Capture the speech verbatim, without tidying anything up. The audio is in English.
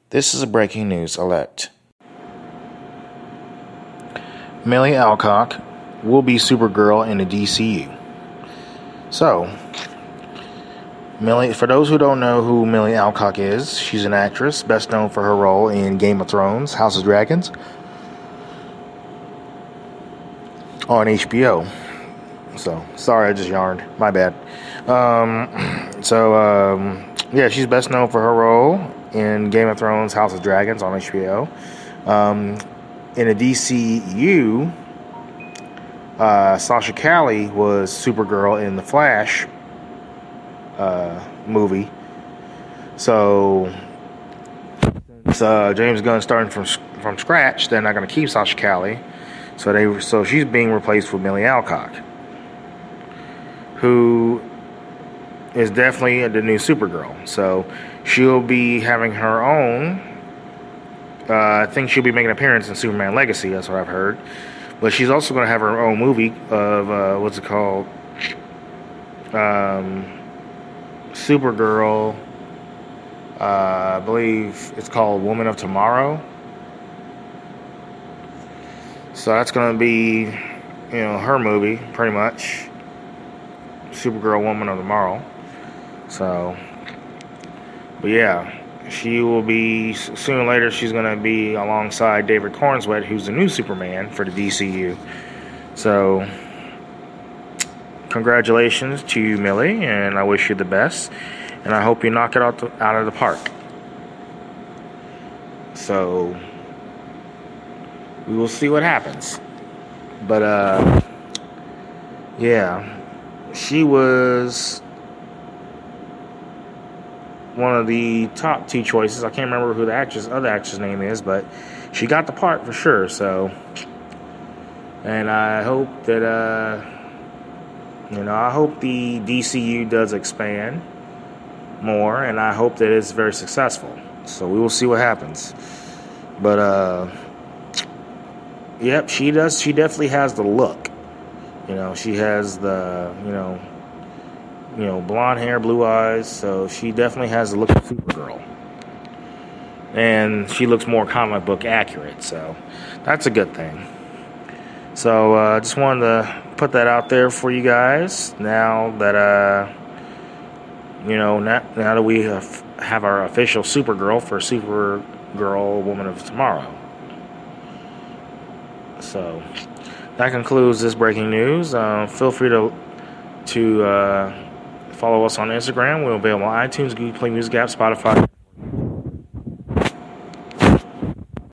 This is a breaking news alert. Millie Alcock will be Supergirl in the D C U. So, Millie, for those who don't know who Millie Alcock is, she's an actress best known for her role in Game of Thrones, House of Dragons, on H B O. So, sorry, I just yarned. My bad. Um, so, um, yeah, she's best known for her role in Game of Thrones, House of Dragons on H B O. Um, in the D C U, uh, Sasha Calle was Supergirl in the Flash uh, movie. So, since uh, James Gunn starting from from scratch, they're not going to keep Sasha Calle. So they so she's being replaced with Millie Alcock, who is definitely the new Supergirl. So she'll be having her own. Uh, I think she'll be making an appearance in Superman Legacy. That's what I've heard. But she's also going to have her own movie of uh, what's it called? Um, Supergirl. Uh, I believe it's called Woman of Tomorrow. So that's going to be, you know, her movie, pretty much. Supergirl, Woman of Tomorrow. So, but yeah, she will be, sooner or later, she's going to be alongside David Cornswet, who's the new Superman for the D C U. So, congratulations to you, Millie, and I wish you the best. And I hope you knock it out, the, out of the park. So, we will see what happens. But, uh, yeah, she was one of the top two choices. I can't remember who the actress, other actress name is, but she got the part for sure. So, and I hope that, uh, you know, I hope the D C U does expand more, and I hope that it's very successful. So we will see what happens. But, uh, yep, she does. She definitely has the look. You know, she has the, you know, you know, blonde hair, blue eyes. So she definitely has the look of Supergirl. And she looks more comic book accurate. So that's a good thing. So I uh, just wanted to put that out there for you guys. Now that, uh, you know, now, now that we have, have our official Supergirl for Supergirl Woman of Tomorrow. So that concludes this breaking news. Uh, feel free to to uh, follow us on Instagram. We're available on iTunes, Google Play Music app, Spotify.